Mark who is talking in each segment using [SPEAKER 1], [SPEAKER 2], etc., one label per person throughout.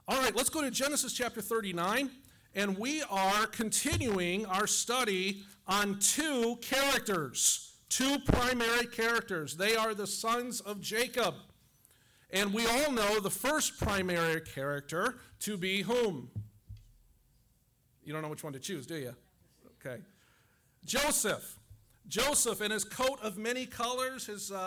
[SPEAKER 1] All right, let's go to Genesis chapter 39, and we are continuing our study on two characters, two primary characters. They are the sons of Jacob. And we all know the first primary character to be whom? You don't know which one to choose, do you? Okay. Joseph. Joseph in his coat of many colors,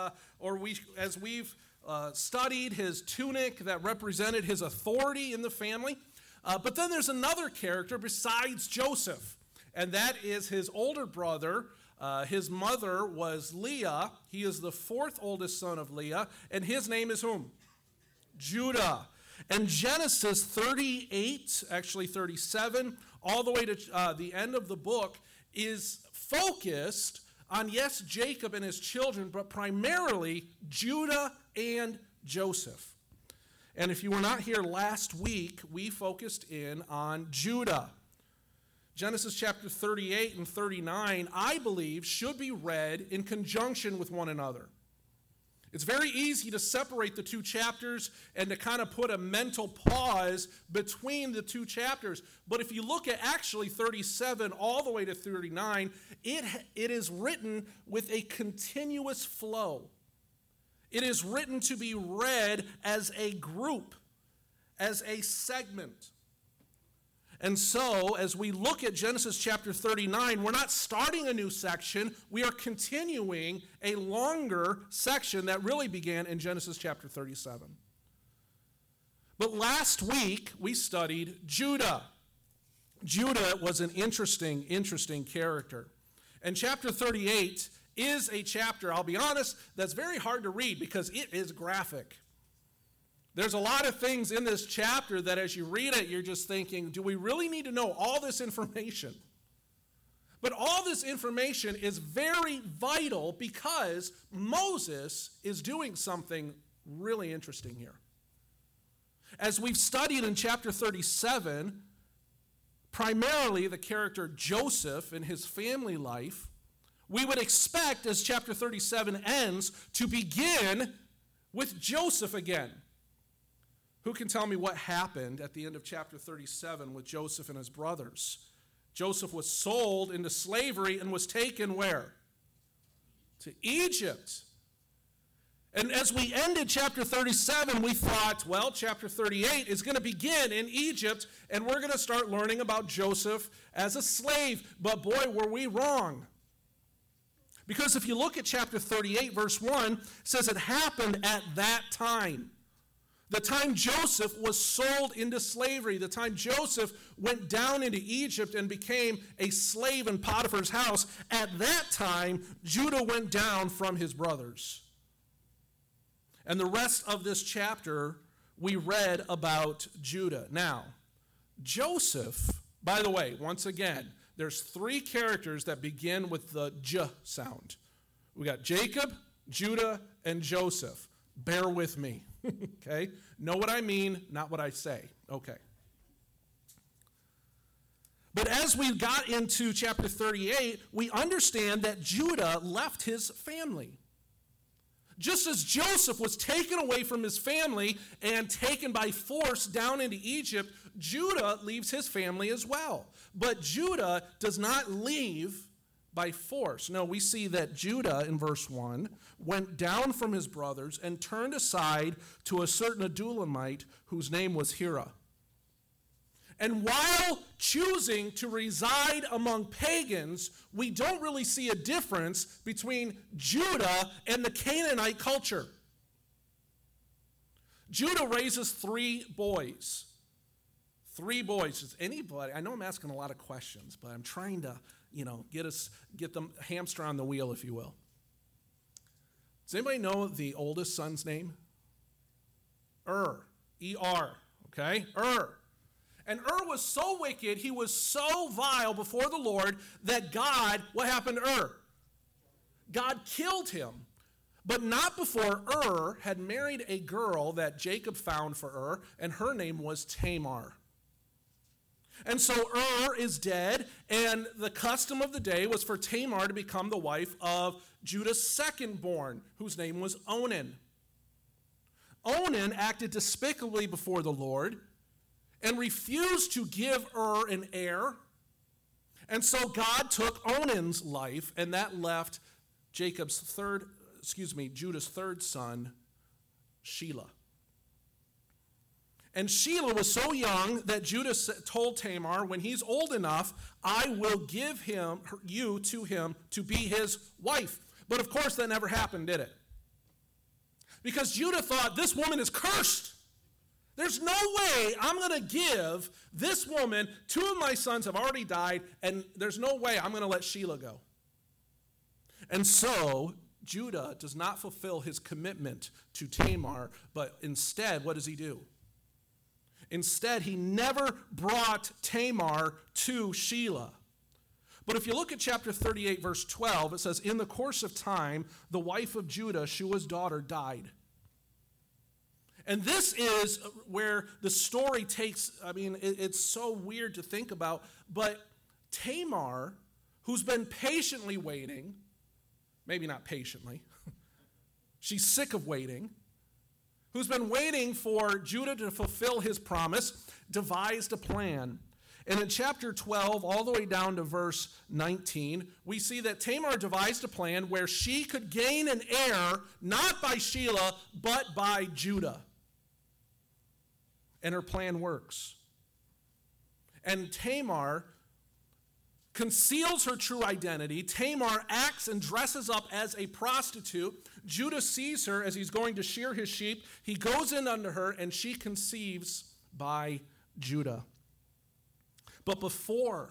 [SPEAKER 1] as we've studied his tunic that represented his authority in the family. But then there's another character besides Joseph, and that is his older brother. His mother was Leah. He is the fourth oldest son of Leah, and his name is whom? Judah. And Genesis 38, actually 37, all the way to the end of the book is focused on, yes, Jacob and his children, but primarily Judah and Joseph. And if you were not here last week, we focused in on Judah. Genesis chapter 38 and 39, I believe, should be read in conjunction with one another. It's very easy to separate the two chapters and to kind of put a mental pause between the two chapters. But if you look at actually 37 all the way to 39, it is written with a continuous flow. It is written to be read as a group, as a segment. And so, as we look at Genesis chapter 39, we're not starting a new section. We are continuing a longer section that really began in Genesis chapter 37. But last week, we studied Judah. Judah was an interesting character. And chapter 38 is a chapter, I'll be honest, that's very hard to read because it is graphic. There's a lot of things in this chapter that as you read it, you're just thinking, do we really need to know all this information? But all this information is very vital because Moses is doing something really interesting here. As we've studied in chapter 37, primarily the character Joseph and his family life, we would expect as chapter 37 ends to begin with Joseph again. Who can tell me what happened at the end of chapter 37 with Joseph and his brothers? Joseph was sold into slavery and was taken where? To Egypt. And as we ended chapter 37, we thought, well, chapter 38 is going to begin in Egypt, and we're going to start learning about Joseph as a slave. But boy, were we wrong. Because if you look at chapter 38, verse 1, it says it happened at that time. The time Joseph was sold into slavery, the time Joseph went down into Egypt and became a slave in Potiphar's house, at that time, Judah went down from his brothers. And the rest of this chapter, we read about Judah. Now, Joseph, by the way, once again, there's three characters that begin with the J sound. We got Jacob, Judah, and Joseph. Bear with me. Okay? Know what I mean, not what I say. Okay. But as we got into chapter 38, we understand that Judah left his family. Just as Joseph was taken away from his family and taken by force down into Egypt, Judah leaves his family as well. But Judah does not leave by force. No, we see that Judah, in verse 1, went down from his brothers and turned aside to a certain Adullamite whose name was Hira. And while choosing to reside among pagans, we don't really see a difference between Judah and the Canaanite culture. Judah raises three boys. Three boys. Does anybody, I know I'm asking a lot of questions, but I'm trying to, get the hamster on the wheel, if you will. Does anybody know the oldest son's name? E-R, okay? And was so wicked, he was so vile before the Lord that God, what happened to God killed him. But not before had married a girl that Jacob found for and her name was Tamar. And so is dead, and the custom of the day was for Tamar to become the wife of Judah's second-born, whose name was Onan. Onan acted despicably before the Lord, and refused to give an heir. And so God took Onan's life, and that left Judah's third son, Shelah. And Shelah was so young that Judah told Tamar, when he's old enough, I will give you to him to be his wife. But of course that never happened, did it? Because Judah thought, this woman is cursed. There's no way I'm going to give this woman, 2 of my sons have already died, and there's no way I'm going to let Shelah go. And so Judah does not fulfill his commitment to Tamar, but instead, what does he do? Instead, he never brought Tamar to Shelah. But if you look at chapter 38, verse 12, it says, in the course of time, the wife of Judah, Shua's daughter, died. And this is where the story takes, it's so weird to think about, but Tamar, who's been patiently waiting, maybe not patiently, she's sick of waiting, who's been waiting for Judah to fulfill his promise, devised a plan. And in chapter 12, all the way down to verse 19, we see that Tamar devised a plan where she could gain an heir, not by Shelah, but by Judah. And her plan works. And Tamar conceals her true identity. Tamar acts and dresses up as a prostitute. Judah sees her as he's going to shear his sheep. He goes in under her, and she conceives by Judah. But before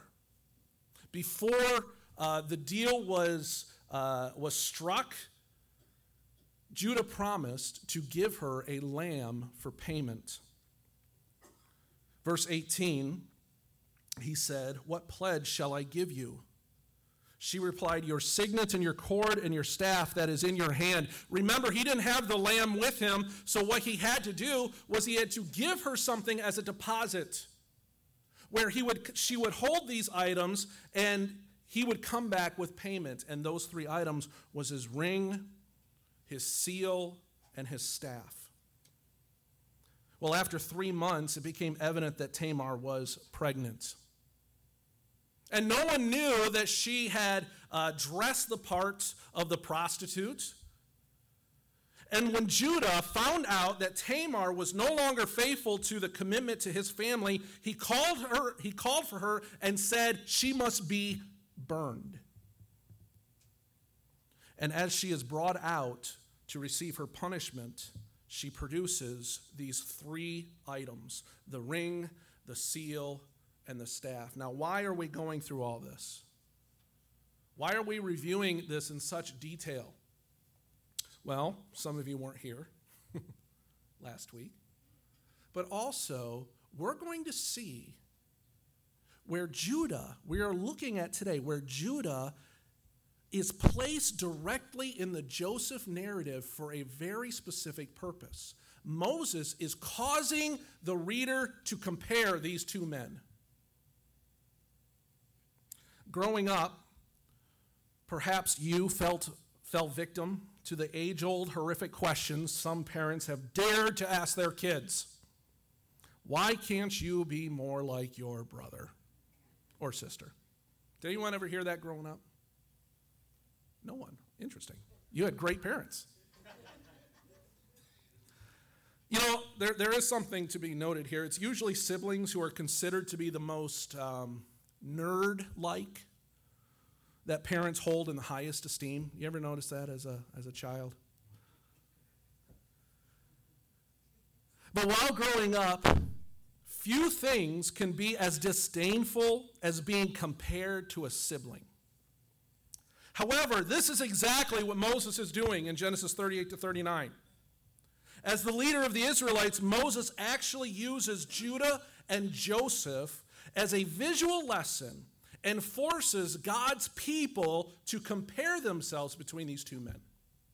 [SPEAKER 1] the deal was struck, Judah promised to give her a lamb for payment. Verse 18, he said, what pledge shall I give you? She replied, your signet and your cord and your staff that is in your hand. Remember, he didn't have the lamb with him, so what he had to do was he had to give her something as a deposit, where she would hold these items and he would come back with payment. And those 3 items was his ring, his seal, and his staff. Well, after 3 months, it became evident that Tamar was pregnant. And no one knew that she had dressed the part of the prostitute. And when Judah found out that Tamar was no longer faithful to the commitment to his family, he called for her and said she must be burned. And as she is brought out to receive her punishment, she produces these 3 items: the ring, the seal, and the staff. Now, why are we going through all this? Why are we reviewing this in such detail? Well, some of you weren't here last week. But also, we're going to see where Judah, we are looking at today, where Judah is placed directly in the Joseph narrative for a very specific purpose. Moses is causing the reader to compare these 2 men. Growing up, perhaps you fell victim to the age-old horrific questions some parents have dared to ask their kids. Why can't you be more like your brother or sister? Did anyone ever hear that growing up? No one. Interesting. You had great parents. You know, there is something to be noted here. It's usually siblings who are considered to be the most nerd-like that parents hold in the highest esteem. You ever notice that as a child? But while growing up, few things can be as disdainful as being compared to a sibling. However, this is exactly what Moses is doing in Genesis 38 to 39. As the leader of the Israelites, Moses actually uses Judah and Joseph as a visual lesson and forces God's people to compare themselves between these 2 men.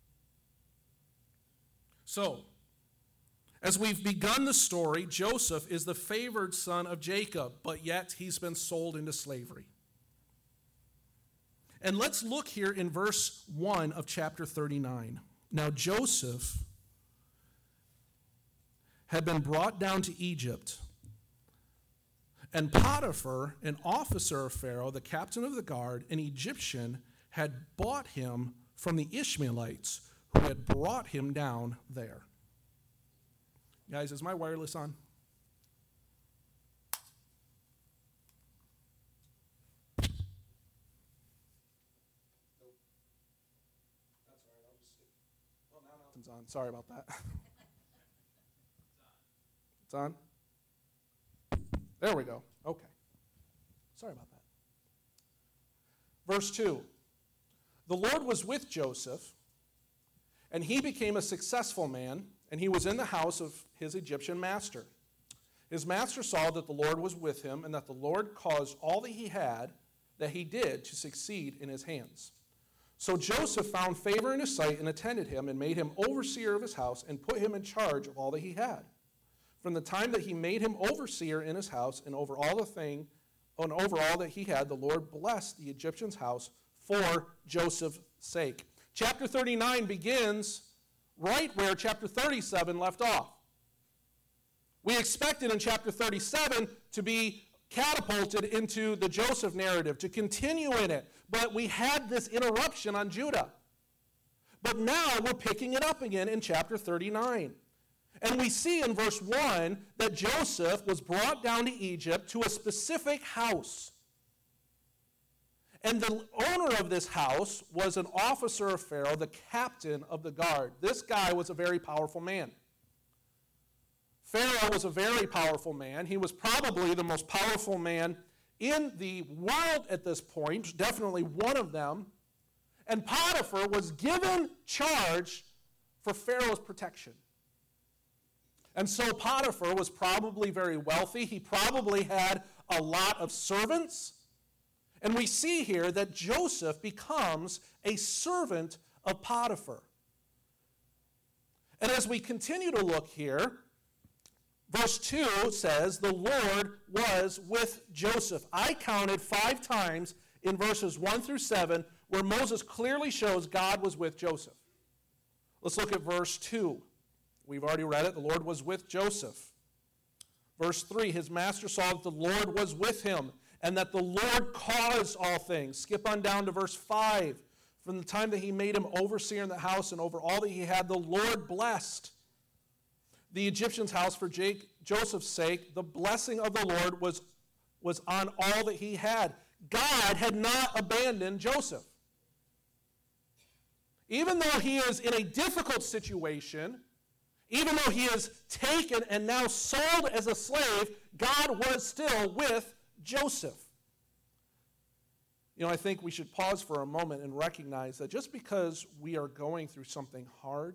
[SPEAKER 1] So, as we've begun the story, Joseph is the favored son of Jacob, but yet he's been sold into slavery. And let's look here in verse 1 of chapter 39. Now Joseph had been brought down to Egypt And Potiphar, an officer of Pharaoh, the captain of the guard, an Egyptian, had bought him from the Ishmaelites who had brought him down there. Guys, is my wireless on? It's on. Sorry about that. It's on? There we go. Okay. Sorry about that. Verse 2. The Lord was with Joseph, and he became a successful man, and he was in the house of his Egyptian master. His master saw that the Lord was with him, and that the Lord caused all that he did to succeed in his hands. So Joseph found favor in his sight and attended him and made him overseer of his house and put him in charge of all that he had. From the time that he made him overseer in his house and over all that he had, the Lord blessed the Egyptian's house for Joseph's sake. Chapter 39 begins right where chapter 37 left off. We expected in chapter 37 to be catapulted into the Joseph narrative, to continue in it. But we had this interruption on Judah. But now we're picking it up again in chapter 39. And we see in verse 1 that Joseph was brought down to Egypt to a specific house. And the owner of this house was an officer of Pharaoh, the captain of the guard. This guy was a very powerful man. Pharaoh was a very powerful man. He was probably the most powerful man in the world at this point, definitely one of them. And Potiphar was given charge for Pharaoh's protection. And so Potiphar was probably very wealthy. He probably had a lot of servants. And we see here that Joseph becomes a servant of Potiphar. And as we continue to look here, verse 2 says, the Lord was with Joseph. I counted 5 times in verses 1 through 7 where Moses clearly shows God was with Joseph. Let's look at verse 2. We've already read it. The Lord was with Joseph. Verse 3, his master saw that the Lord was with him and that the Lord caused all things. Skip on down to verse 5. From the time that he made him overseer in the house and over all that he had, the Lord blessed the Egyptian's house for Joseph's sake. The blessing of the Lord was on all that he had. God had not abandoned Joseph. Even though he is in a difficult situation, even though he is taken and now sold as a slave, God was still with Joseph. You know, I think we should pause for a moment and recognize that just because we are going through something hard,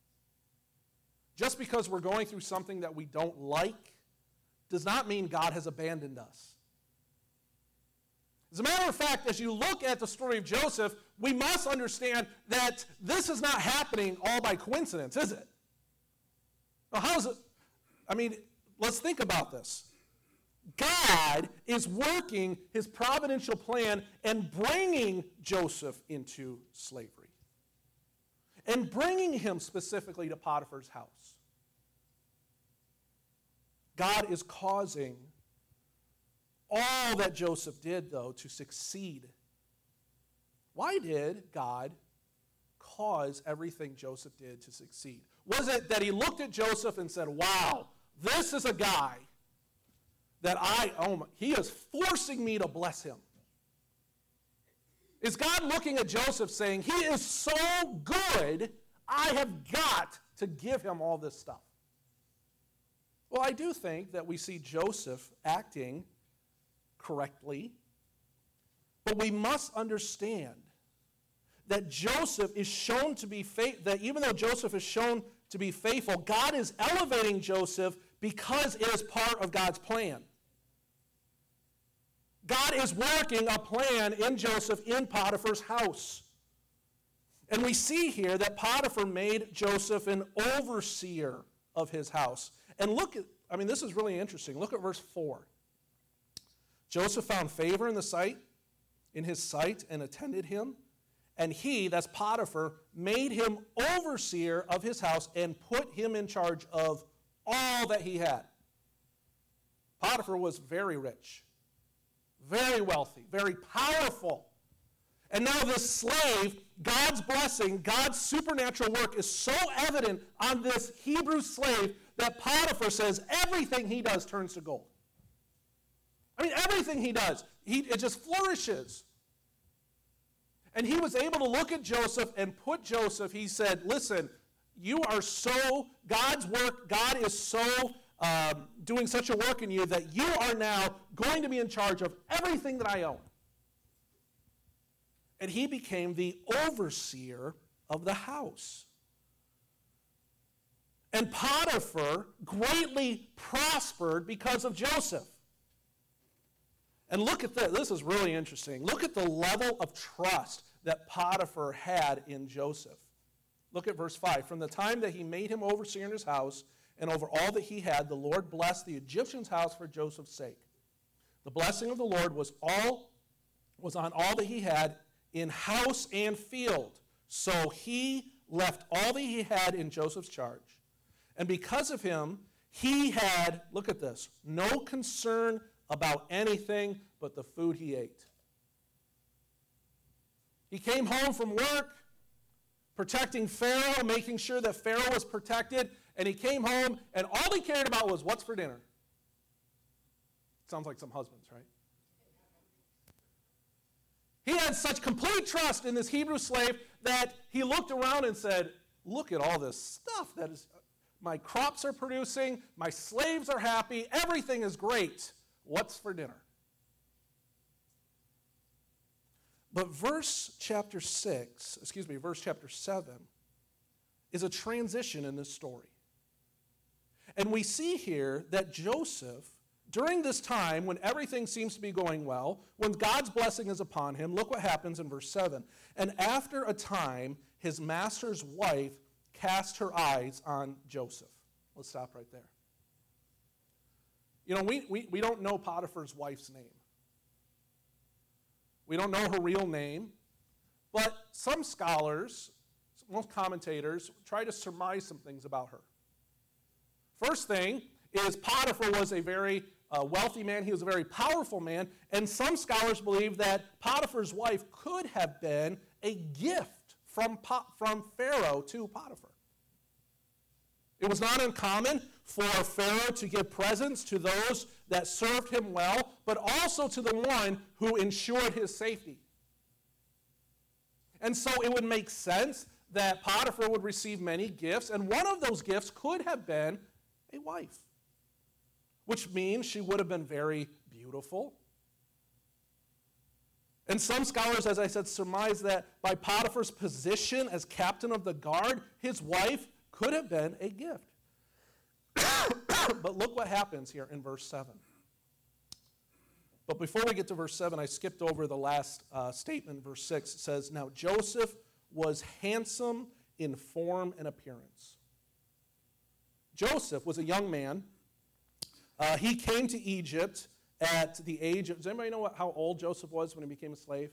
[SPEAKER 1] just because we're going through something that we don't like, does not mean God has abandoned us. As a matter of fact, as you look at the story of Joseph, we must understand that this is not happening all by coincidence, is it? Now, how is it? I mean, let's think about this. God is working his providential plan and bringing Joseph into slavery. And bringing him specifically to Potiphar's house. God is causing all that Joseph did, though, to succeed. Why did God cause everything Joseph did to succeed? Was it that he looked at Joseph and said, wow, this is a guy that he is forcing me to bless him? Is God looking at Joseph saying, he is so good, I have got to give him all this stuff? Well, I do think that we see Joseph acting correctly, but we must understand that Joseph is shown to be that even though Joseph is shown to be faithful, God is elevating Joseph because it is part of God's plan. God is working a plan in Joseph in Potiphar's house. And we see here that Potiphar made Joseph an overseer of his house. And this is really interesting. Look at verse 4. Joseph found favor in his sight and attended him. And he, that's Potiphar, made him overseer of his house and put him in charge of all that he had. Potiphar was very rich, very wealthy, very powerful. And now this slave, God's blessing, God's supernatural work is so evident on this Hebrew slave that Potiphar says everything he does turns to gold. I mean, everything he does, it just flourishes. And he was able to look at Joseph and put Joseph, he said, listen, you are so, God's work, God is so doing such a work in you that you are now going to be in charge of everything that I own. And he became the overseer of the house. And Potiphar greatly prospered because of Joseph. And look at this. This is really interesting. Look at the level of trust that Potiphar had in Joseph. Look at verse 5. From the time that he made him overseer in his house and over all that he had, the Lord blessed the Egyptian's house for Joseph's sake. The blessing of the Lord was on all that he had in house and field. So he left all that he had in Joseph's charge. And because of him, he had, look at this, no concern about anything but the food he ate. He came home from work, protecting Pharaoh, making sure that Pharaoh was protected, and he came home, and all he cared about was what's for dinner. Sounds like some husbands, right? He had such complete trust in this Hebrew slave that he looked around and said, look at all this stuff that is, my crops are producing, my slaves are happy, everything is great. What's for dinner? But verse chapter 7 is a transition in this story. And we see here that Joseph, during this time when everything seems to be going well, when God's blessing is upon him, look what happens in verse 7. And after a time, his master's wife cast her eyes on Joseph. Let's stop right there. You know, we don't know Potiphar's wife's name. We don't know her real name, but some scholars, most commentators, try to surmise some things about her. First thing is Potiphar was a very wealthy man. He was a very powerful man, and some scholars believe that Potiphar's wife could have been a gift from Pharaoh to Potiphar. It was not uncommon for Pharaoh to give presents to those that served him well, but also to the one who ensured his safety. And so it would make sense that Potiphar would receive many gifts, and one of those gifts could have been a wife, which means she would have been very beautiful. And some scholars, as I said, surmise that by Potiphar's position as captain of the guard, his wife could have been a gift. But look what happens here in verse 7. But before we get to verse 7, I skipped over the last statement. Verse 6 says, now Joseph was handsome in form and appearance. Joseph was a young man. He came to Egypt at the age of, does anybody know how old Joseph was when he became a slave?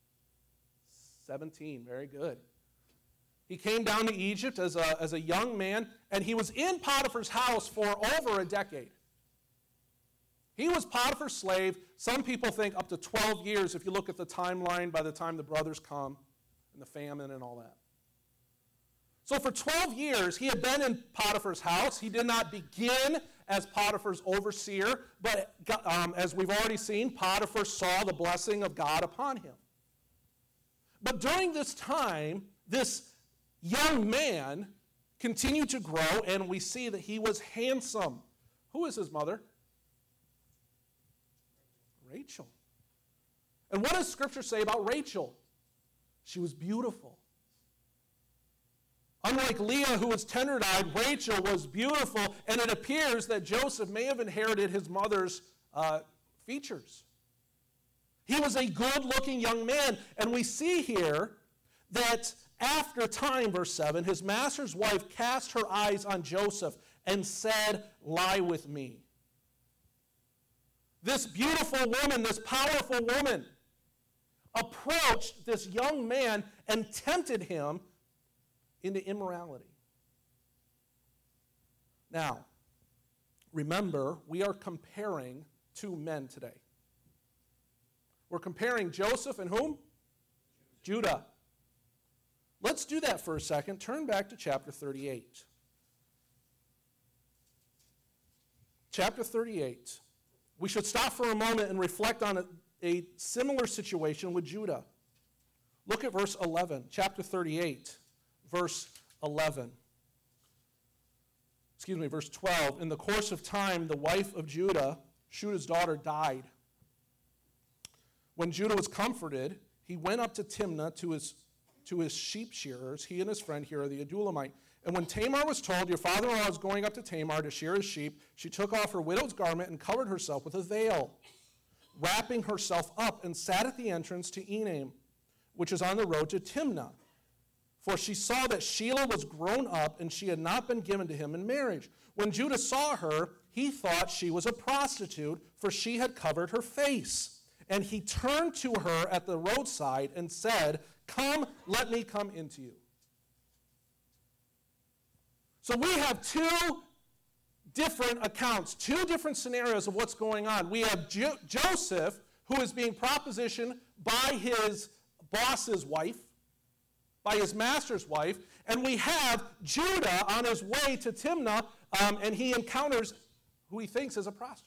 [SPEAKER 1] 17, very good. He came down to Egypt as a young man, and he was in Potiphar's house for over a decade. He was Potiphar's slave. Some people think up to 12 years if you look at the timeline by the time the brothers come and the famine and all that. So for 12 years, he had been in Potiphar's house. He did not begin as Potiphar's overseer, but as we've already seen, Potiphar saw the blessing of God upon him. But during this time, this young man continued to grow, and we see that he was handsome. Who is his mother? Rachel. And what does Scripture say about Rachel? She was beautiful. Unlike Leah, who was tender-eyed, Rachel was beautiful, and it appears that Joseph may have inherited his mother's features. He was a good-looking young man, and we see here that after time, verse 7, his master's wife cast her eyes on Joseph and said, lie with me. This beautiful woman, this powerful woman, approached this young man and tempted him into immorality. Now, Remember, we are comparing two men today. We're comparing Joseph and whom? Judah. Let's do that for a second. Turn back to chapter 38. Chapter 38. We should stop for a moment and reflect on a similar situation with Judah. Look at verse 11, chapter 38, verse 11. Verse 12. In the course of time, the wife of Judah's daughter, died. When Judah was comforted, he went up to Timnah to his sheep shearers, he and his friend Hira the Adullamite. And when Tamar was told, your father-in-law is going up to Tamar to shear his sheep, she took off her widow's garment and covered herself with a veil, wrapping herself up, and sat at the entrance to Enaim, which is on the road to Timnah. For she saw that Shelah was grown up, and she had not been given to him in marriage. When Judah saw her, he thought she was a prostitute, for she had covered her face. And he turned to her at the roadside and said, come, let me come into you. So we have two different accounts, two different scenarios of what's going on. We have Joseph, who is being propositioned by his boss's wife, by his master's wife, and we have Judah on his way to Timnah, and he encounters who he thinks is a prostitute.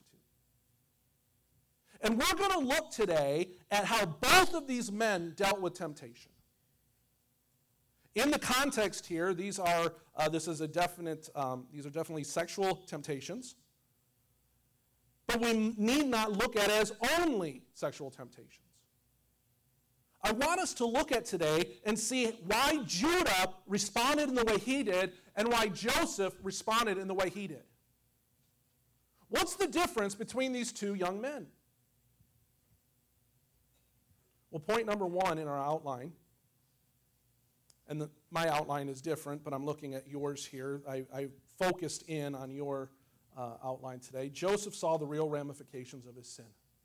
[SPEAKER 1] And we're going to look today at how both of these men dealt with temptation. In the context here, these are definitely sexual temptations, but we need not look at it as only sexual temptations. I want us to look at today and see why Judah responded in the way he did and why Joseph responded in the way he did. What's the difference between these two young men? Well, point number one in our outline, and my outline is different, but I'm looking at yours here. I focused in on your outline today. Joseph saw the real ramifications of his sin.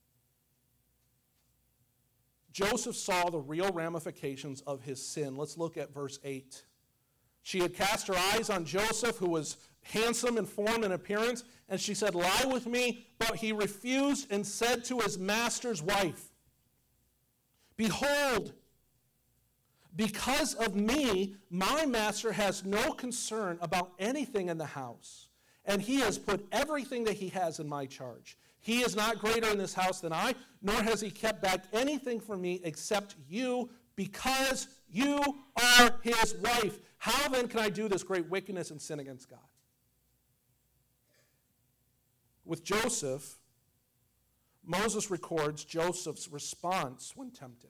[SPEAKER 1] Joseph saw the real ramifications of his sin. Let's look at verse 8. She had cast her eyes on Joseph, who was handsome in form and appearance, and she said, lie with me. But he refused and said to his master's wife, behold, because of me, my master has no concern about anything in the house, and he has put everything that he has in my charge. He is not greater in this house than I, nor has he kept back anything from me except you, because you are his wife. How then can I do this great wickedness and sin against God? With Joseph, Moses records Joseph's response when tempted.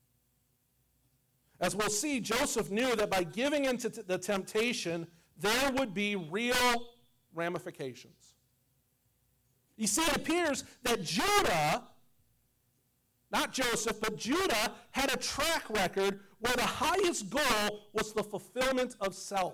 [SPEAKER 1] As we'll see, Joseph knew that by giving into the temptation, there would be real ramifications. You see, it appears that Judah, not Joseph, but Judah had a track record where the highest goal was the fulfillment of self.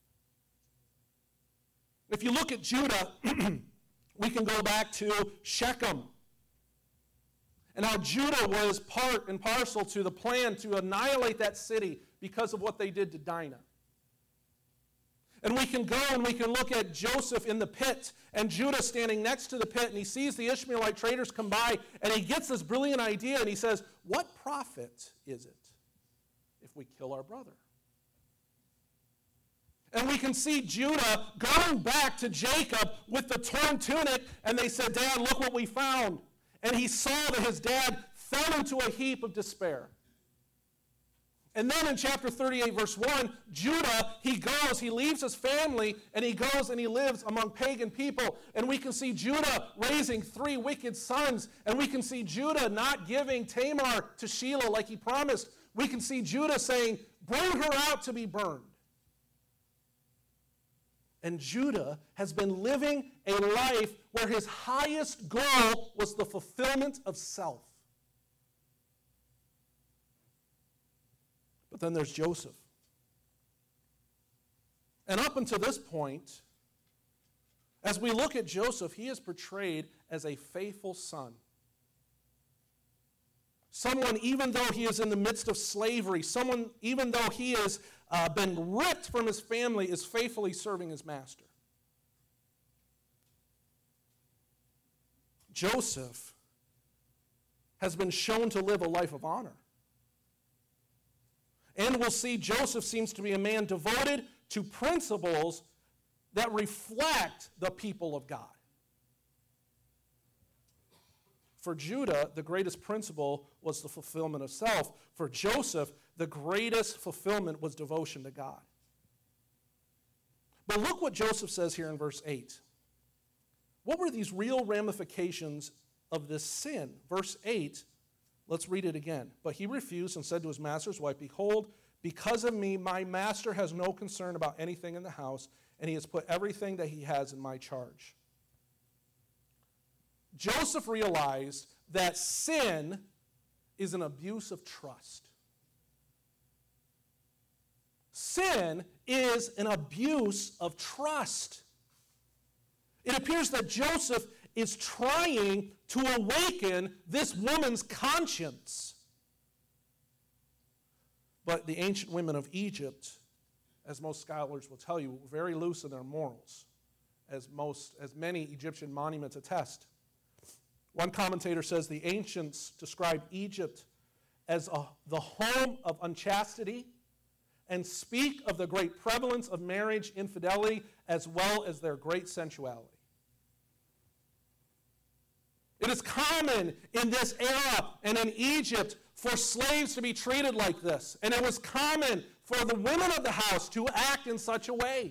[SPEAKER 1] If you look at Judah, we can go back to Shechem, and how Judah was part and parcel to the plan to annihilate that city because of what they did to Dinah. And we can go and we can look at Joseph in the pit, and Judah standing next to the pit, and he sees the Ishmaelite traders come by, and he gets this brilliant idea, and he says, what profit is it if we kill our brother? And we can see Judah going back to Jacob with the torn tunic, and they said, Dad, look what we found. And he saw that his dad fell into a heap of despair. And then in chapter 38, verse 1, Judah, he leaves his family, and he goes and he lives among pagan people. And we can see Judah raising 3 wicked sons. And we can see Judah not giving Tamar to Shelah like he promised. We can see Judah saying, bring her out to be burned. And Judah has been living a life where his highest goal was the fulfillment of self. But then there's Joseph. And up until this point, as we look at Joseph, he is portrayed as a faithful son. Someone, even though he is in the midst of slavery, someone, even though he has been ripped from his family, is faithfully serving his master. Joseph has been shown to live a life of honor. And we'll see Joseph seems to be a man devoted to principles that reflect the people of God. For Judah, the greatest principle was the fulfillment of self. For Joseph, the greatest fulfillment was devotion to God. But look what Joseph says here in verse 8. What were these real ramifications of this sin? Verse 8, let's read it again. But he refused and said to his master's wife, "Behold, because of me, my master has no concern about anything in the house, and he has put everything that he has in my charge." Joseph realized that sin is an abuse of trust. Sin is an abuse of trust. It appears that Joseph is trying to awaken this woman's conscience. But the ancient women of Egypt, as most scholars will tell you, were very loose in their morals, as many Egyptian monuments attest. One commentator says the ancients described Egypt as the home of unchastity and speak of the great prevalence of marriage infidelity as well as their great sensuality. It is common in this era and in Egypt for slaves to be treated like this, and it was common for the women of the house to act in such a way.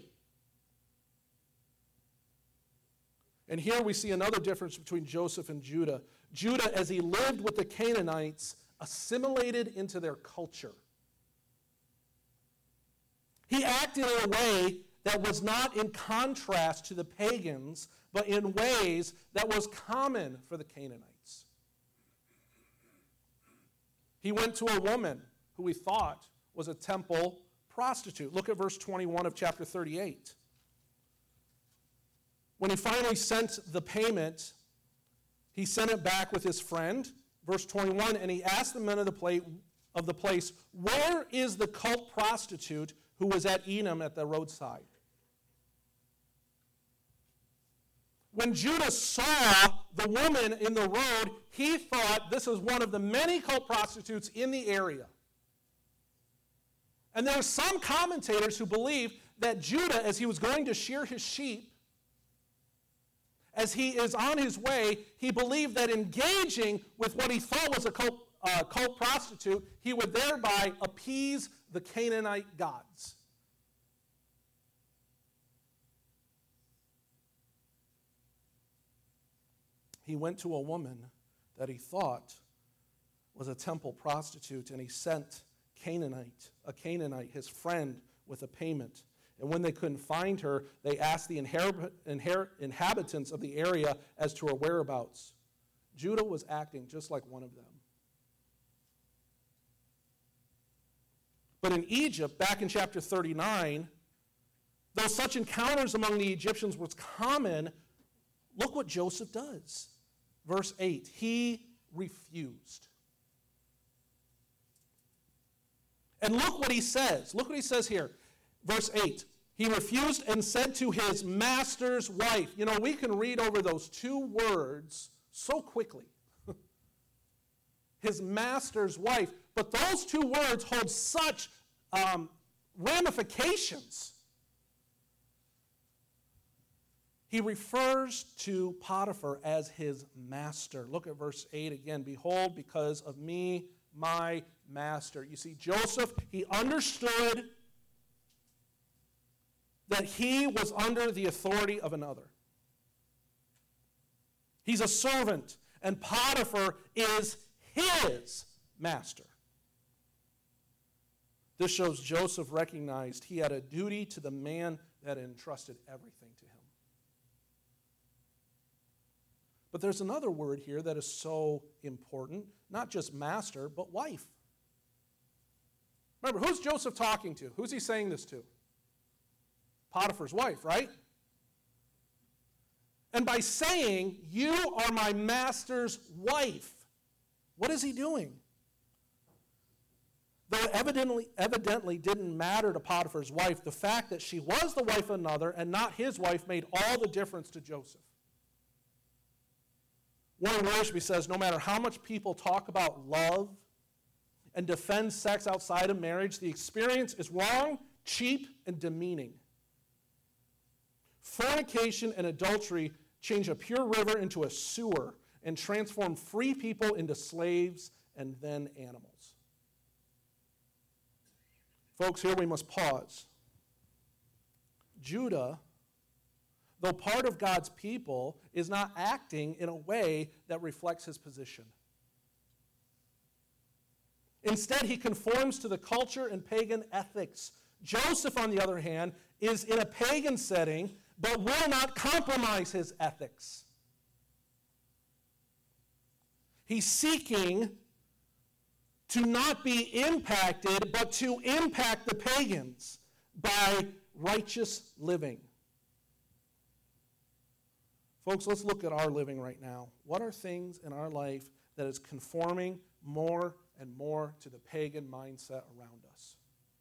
[SPEAKER 1] And here we see another difference between Joseph and Judah. Judah, as he lived with the Canaanites, assimilated into their culture. He acted in a way that was not in contrast to the pagans, but in ways that was common for the Canaanites. He went to a woman who he thought was a temple prostitute. Look at verse 21 of chapter 38. When he finally sent the payment, he sent it back with his friend. Verse 21, and he asked the men of the place, "Where is the cult prostitute who was at Edom at the roadside?" When Judah saw the woman in the road, he thought this was one of the many cult prostitutes in the area. And there are some commentators who believe that Judah, as he was going to shear his sheep, as he is on his way, he believed that engaging with what he thought was a cult prostitute, he would thereby appease the Canaanite gods. He went to a woman that he thought was a temple prostitute, and he sent a Canaanite, his friend, with a payment. And when they couldn't find her, they asked the inhabitants of the area as to her whereabouts. Judah was acting just like one of them. But in Egypt, back in chapter 39, though such encounters among the Egyptians was common, look what Joseph does. Verse 8, he refused. And look what he says. Look what he says here. Verse 8, he refused and said to his master's wife. You know, we can read over those two words so quickly. His master's wife. But those two words hold such ramifications. He refers to Potiphar as his master. Look at verse 8 again. Behold, because of me, my master. You see, Joseph, he understood that he was under the authority of another. He's a servant, and Potiphar is his master. This shows Joseph recognized he had a duty to the man that entrusted everything to him. But there's another word here that is so important, not just master, but wife. Remember, who's Joseph talking to? Who's he saying this to? Potiphar's wife, right? And by saying, "You are my master's wife," what is he doing? Though it evidently didn't matter to Potiphar's wife, the fact that she was the wife of another and not his wife made all the difference to Joseph. Warren Wiersbe says, no matter how much people talk about love and defend sex outside of marriage, the experience is wrong, cheap, and demeaning. Fornication and adultery change a pure river into a sewer and transform free people into slaves and then animals. Folks, here we must pause. Judah, though part of God's people, is not acting in a way that reflects his position. Instead, he conforms to the culture and pagan ethics. Joseph, on the other hand, is in a pagan setting, but will not compromise his ethics. He's seeking to not be impacted, but to impact the pagans by righteous living. Folks, let's look at our living right now. What are things in our life that is conforming more and more to the pagan mindset around us?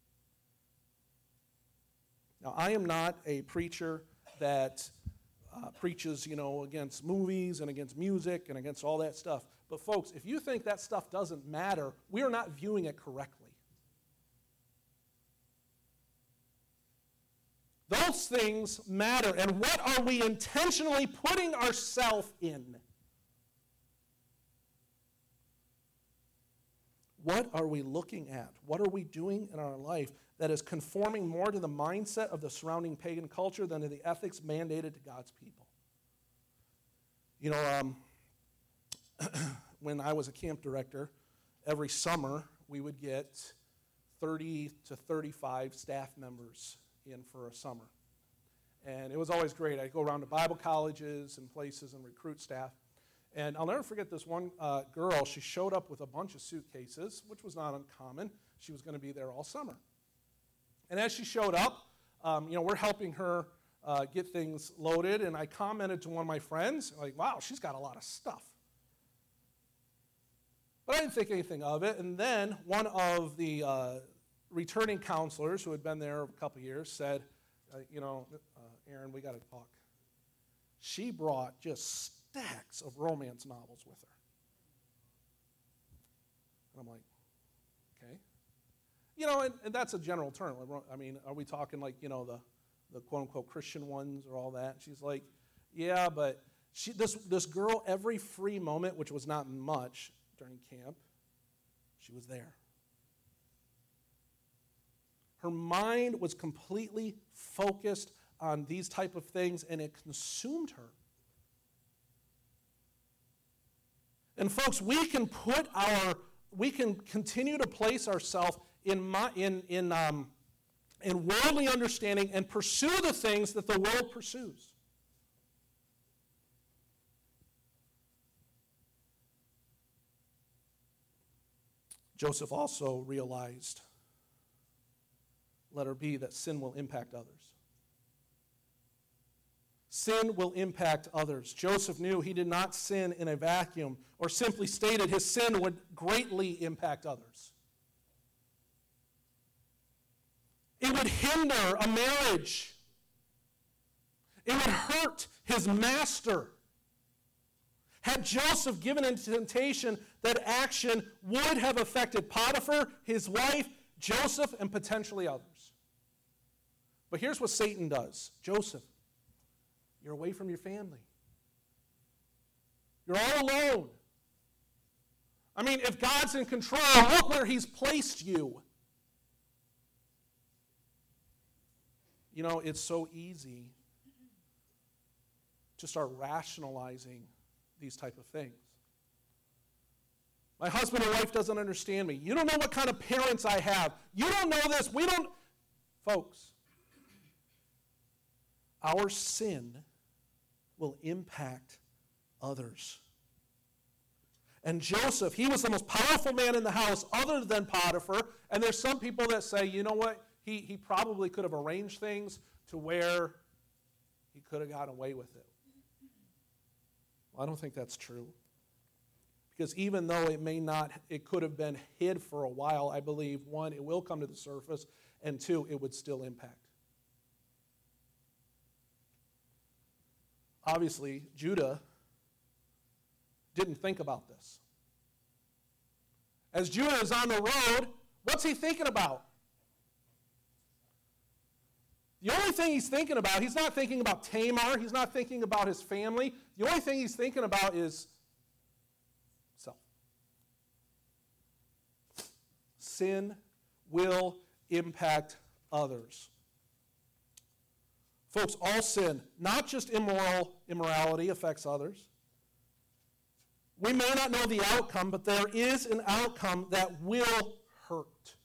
[SPEAKER 1] Now, I am not a preacher that preaches, against movies and against music and against all that stuff. But folks, if you think that stuff doesn't matter, we are not viewing it correctly. Those things matter. And what are we intentionally putting ourselves in? What are we looking at? What are we doing in our life that is conforming more to the mindset of the surrounding pagan culture than to the ethics mandated to God's people? When I was a camp director, every summer we would get 30 to 35 staff members in for a summer. And it was always great. I'd go around to Bible colleges and places and recruit staff. And I'll never forget this one girl. She showed up with a bunch of suitcases, which was not uncommon. She was going to be there all summer. And as she showed up, we're helping her get things loaded. And I commented to one of my friends, like, wow, she's got a lot of stuff. But I didn't think anything of it. And then one of the returning counselors who had been there a couple years said, Aaron, we got to talk. She brought just stacks of romance novels with her. And I'm like, okay. And that's a general term. I mean, are we talking like, the quote-unquote Christian ones or all that? She's like, yeah, but this girl, every free moment, which was not much during camp, she was there. Her mind was completely focused on these type of things, and it consumed her. And folks, we can continue to place ourselves in worldly understanding and pursue the things that the world pursues. Joseph also realized, letter B, that sin will impact others. Sin will impact others. Joseph knew he did not sin in a vacuum, or simply stated his sin would greatly impact others. It would hinder a marriage. It would hurt his master. Had Joseph given into temptation, that action would have affected Potiphar, his wife, Joseph, and potentially others. But here's what Satan does. Joseph, you're away from your family. You're all alone. I mean, if God's in control, look where he's placed you. It's so easy to start rationalizing these type of things. My husband and wife doesn't understand me. You don't know what kind of parents I have. You don't know this. We don't. Folks, our sin will impact others. And Joseph, he was the most powerful man in the house other than Potiphar. And there's some people that say, you know what? He probably could have arranged things to where he could have gotten away with it. Well, I don't think that's true. Because even though it could have been hid for a while, I believe, one, it will come to the surface, and two, it would still impact. Obviously, Judah didn't think about this. As Judah is on the road, what's he thinking about? The only thing he's thinking about, he's not thinking about Tamar, he's not thinking about his family. The only thing he's thinking about is self. Sin will impact others. Folks, all sin, not just immorality, affects others. We may not know the outcome, but there is an outcome that will hurt.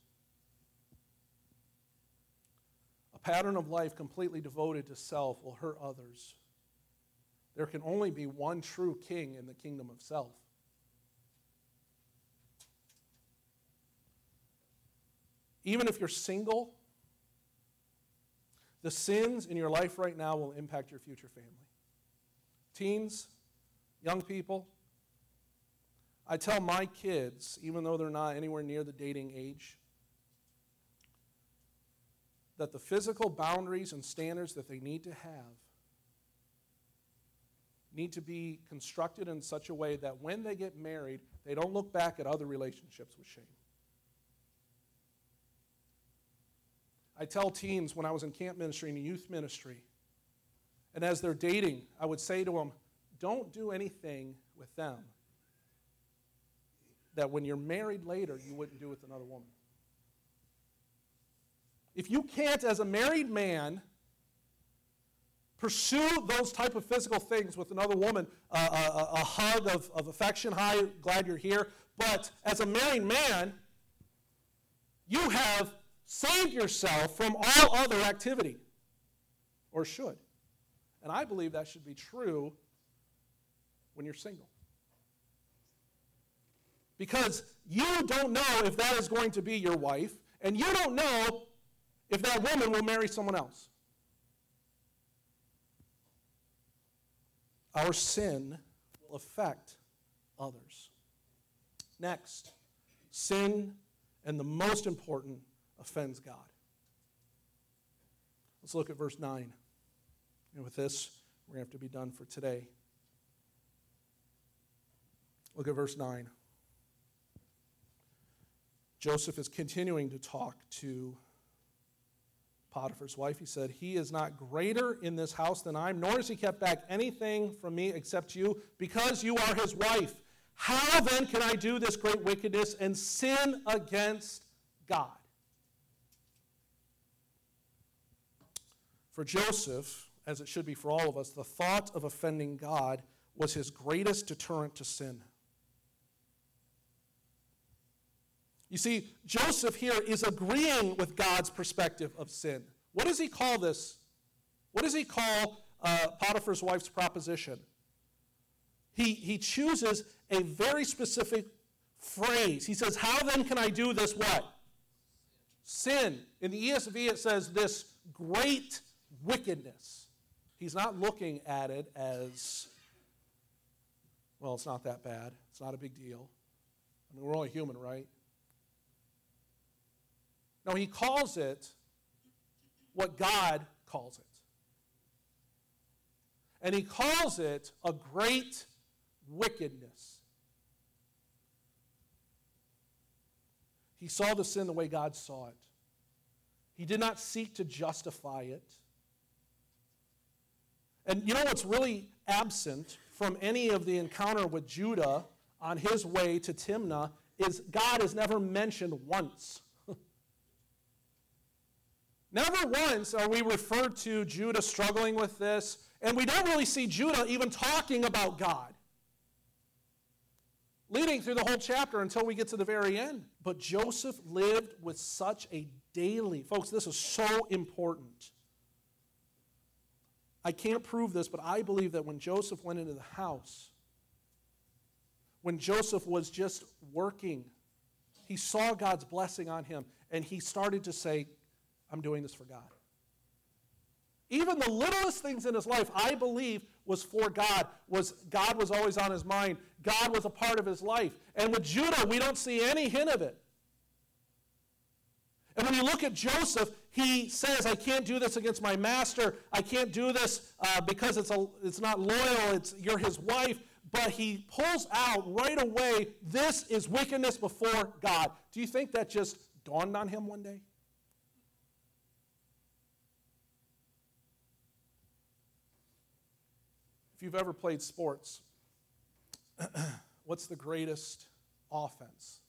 [SPEAKER 1] A pattern of life completely devoted to self will hurt others. There can only be one true king in the kingdom of self. Even if you're single, the sins in your life right now will impact your future family. Teens, young people, I tell my kids, even though they're not anywhere near the dating age, that the physical boundaries and standards that they need to have need to be constructed in such a way that when they get married, they don't look back at other relationships with shame. I tell teens when I was in camp ministry and youth ministry, and as they're dating, I would say to them, don't do anything with them that when you're married later, you wouldn't do with another woman. If you can't, as a married man, pursue those type of physical things with another woman, a hug of affection, hi, glad you're here, but as a married man, you have saved yourself from all other activity, or should. And I believe that should be true when you're single. Because you don't know if that is going to be your wife, and you don't know if that woman will marry someone else. Our sin will affect others. Next, sin, and the most important, offends God. Let's look at verse 9. And with this, we're going to have to be done for today. Look at verse 9. Joseph is continuing to talk to Potiphar's wife. He said, he is not greater in this house than I am, nor has he kept back anything from me except you, because you are his wife. How then can I do this great wickedness and sin against God? For Joseph, as it should be for all of us, the thought of offending God was his greatest deterrent to sin. You see, Joseph here is agreeing with God's perspective of sin. What does he call this? What does he call Potiphar's wife's proposition? He chooses a very specific phrase. He says, how then can I do this what? Sin. In the ESV it says this great wickedness. He's not looking at it as, well, it's not that bad. It's not a big deal. I mean, we're only human, right? No, he calls it what God calls it. And he calls it a great wickedness. He saw the sin the way God saw it. He did not seek to justify it. And you know what's really absent from any of the encounter with Judah on his way to Timnah is God is never mentioned once. Never once are we referred to Judah struggling with this, and we don't really see Judah even talking about God, leading through the whole chapter until we get to the very end. But Joseph lived with such a daily, folks, this is so important. I can't prove this, but I believe that when Joseph went into the house, when Joseph was just working, he saw God's blessing on him, and he started to say, I'm doing this for God. Even the littlest things in his life, I believe, was for God. God was always on his mind. God was a part of his life. And with Judah, we don't see any hint of it. And when you look at Joseph, he says, I can't do this against my master. I can't do this because it's not loyal. You're his wife. but he pulls out right away, this is wickedness before God. Do you think that just dawned on him one day? If you've ever played sports, what's the greatest offense?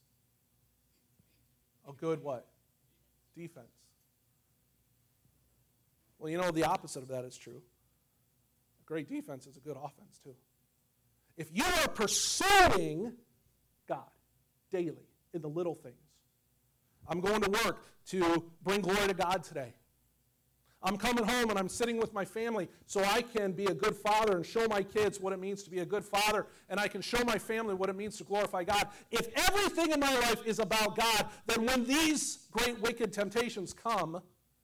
[SPEAKER 1] A good what? Defense. Well, you know, the opposite of that is true. A great defense is a good offense, too. If you are pursuing God daily in the little things, I'm going to work to bring glory to God today. I'm coming home and I'm sitting with my family so I can be a good father and show my kids what it means to be a good father, and I can show my family what it means to glorify God. If everything in my life is about God, then when these great wicked temptations come,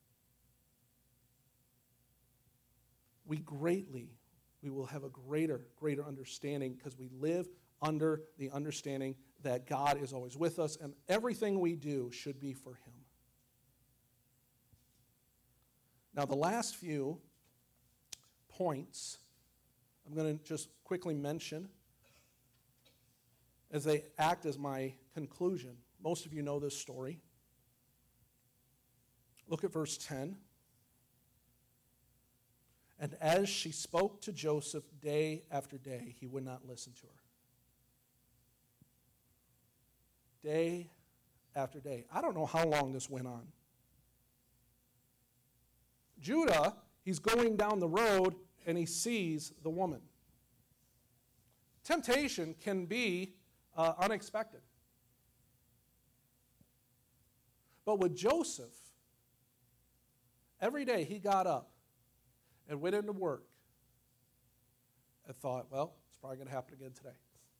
[SPEAKER 1] we will have a greater understanding, because we live under the understanding that God is always with us, and everything we do should be for him. Now, the last few points I'm going to just quickly mention as they act as my conclusion. Most of you know this story. Look at verse 10. And as she spoke to Joseph day after day, he would not listen to her. Day after day. I don't know how long this went on. Judah, he's going down the road and he sees the woman. Temptation can be unexpected. But with Joseph, every day he got up and went into work and thought, well, it's probably going to happen again today.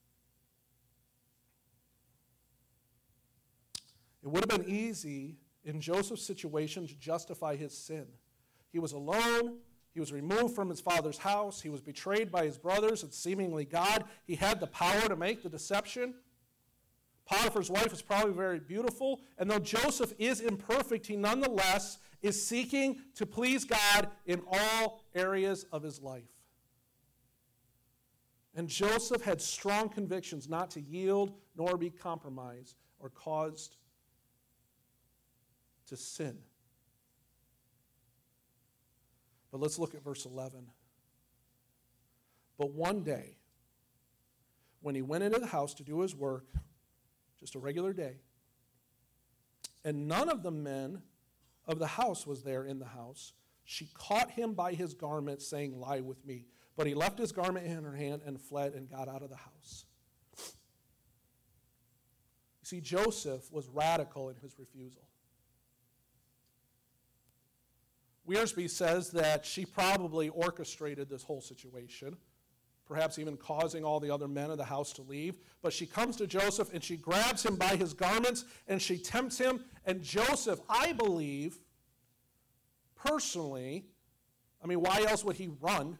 [SPEAKER 1] It would have been easy in Joseph's situation to justify his sin. He was alone. He was removed from his father's house. He was betrayed by his brothers and seemingly God. He had the power to make the deception. Potiphar's wife is probably very beautiful. And though Joseph is imperfect, he nonetheless is seeking to please God in all areas of his life. And Joseph had strong convictions not to yield nor be compromised or caused to sin. But let's look at verse 11. But one day, when he went into the house to do his work, just a regular day, and none of the men of the house was there in the house, she caught him by his garment, saying, lie with me. But he left his garment in her hand and fled and got out of the house. You see, Joseph was radical in his refusal. Wiersbe says that she probably orchestrated this whole situation, perhaps even causing all the other men of the house to leave. But she comes to Joseph and she grabs him by his garments and she tempts him. And Joseph, I believe, personally, why else would he run?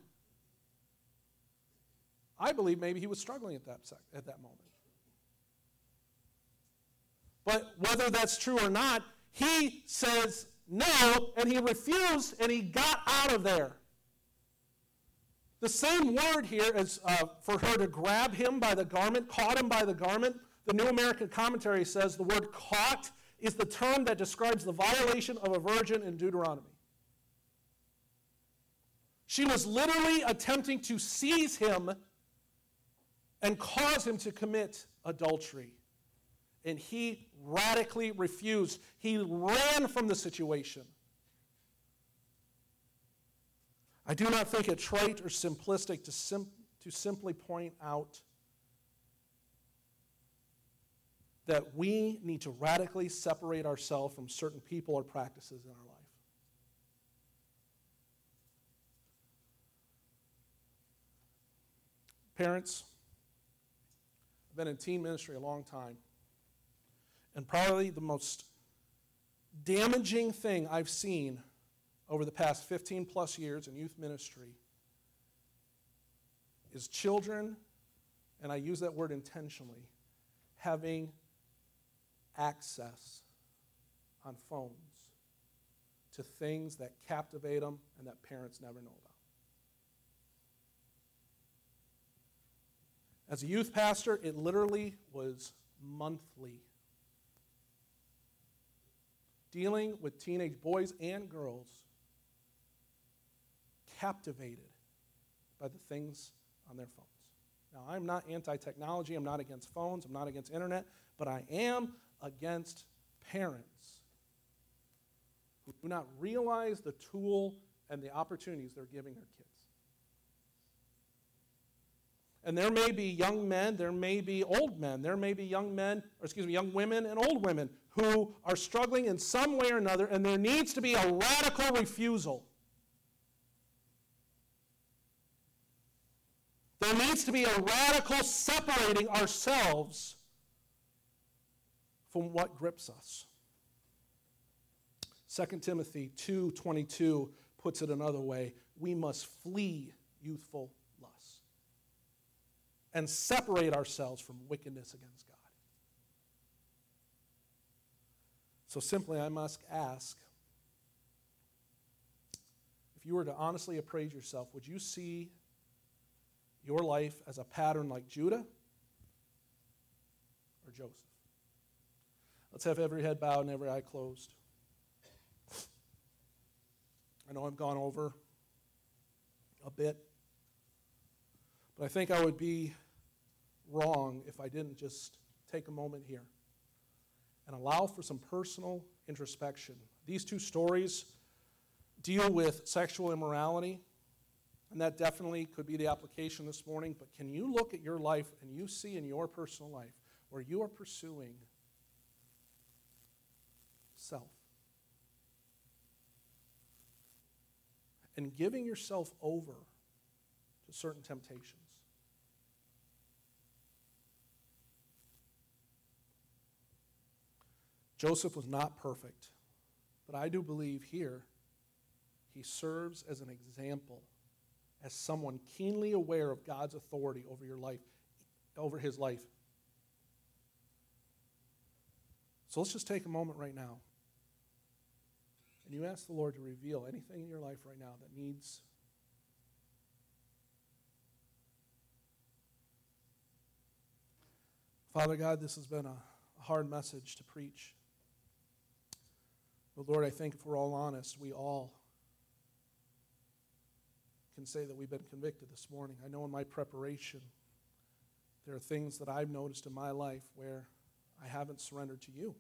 [SPEAKER 1] I believe maybe he was struggling at that moment. But whether that's true or not, he says no, and he refused, and he got out of there. The same word here as for her to grab him by the garment, caught him by the garment. The New American Commentary says the word caught is the term that describes the violation of a virgin in Deuteronomy. She was literally attempting to seize him and cause him to commit adultery. And he radically refused. He ran from the situation. I do not think it trite or simplistic to simply point out that we need to radically separate ourselves from certain people or practices in our life. Parents, I've been in teen ministry a long time. And probably the most damaging thing I've seen over the past 15 plus years in youth ministry is children, and I use that word intentionally, having access on phones to things that captivate them and that parents never know about. As a youth pastor, it literally was monthly. Dealing with teenage boys and girls captivated by the things on their phones. Now, I'm not anti-technology. I'm not against phones. I'm not against internet. But I am against parents who do not realize the tool and the opportunities they're giving their kids. And there may be young men, there may be old men, there may be young women and old women who are struggling in some way or another, and there needs to be a radical refusal. There needs to be a radical separating ourselves from what grips us. 2 Timothy 2:22 puts it another way. We must flee youthful lusts and separate ourselves from wickedness against God. So simply I must ask, if you were to honestly appraise yourself, would you see your life as a pattern like Judah or Joseph? Let's have every head bowed and every eye closed. I know I've gone over a bit, but I think I would be wrong if I didn't just take a moment here and allow for some personal introspection. These two stories deal with sexual immorality, and that definitely could be the application this morning, but can you look at your life and you see in your personal life where you are pursuing self and giving yourself over to certain temptations? Joseph was not perfect, but I do believe here he serves as an example, as someone keenly aware of God's authority over your life, over his life. So let's just take a moment right now, and you ask the Lord to reveal anything in your life right now that needs Father God, this has been a hard message to preach. But Lord, I think if we're all honest, we all can say that we've been convicted this morning. I know in my preparation, there are things that I've noticed in my life where I haven't surrendered to you.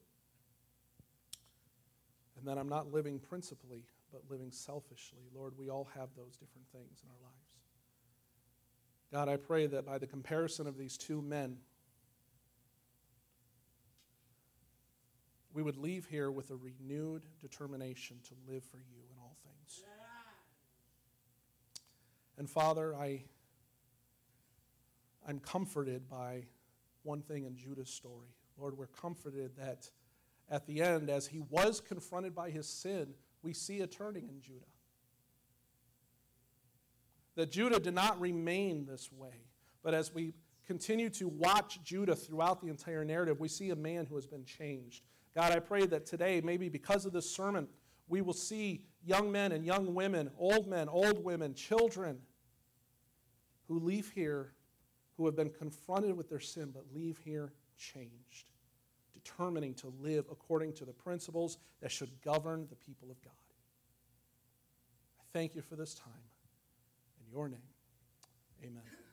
[SPEAKER 1] And that I'm not living principally, but living selfishly. Lord, we all have those different things in our lives. God, I pray that by the comparison of these two men, we would leave here with a renewed determination to live for you in all things. And Father, I'm comforted by one thing in Judah's story. Lord, we're comforted that at the end, as he was confronted by his sin, we see a turning in Judah. That Judah did not remain this way, but as we continue to watch Judah throughout the entire narrative, we see a man who has been changed. God, I pray that today, maybe because of this sermon, we will see young men and young women, old men, old women, children who leave here, who have been confronted with their sin, but leave here changed, determining to live according to the principles that should govern the people of God. I thank you for this time. In your name, amen.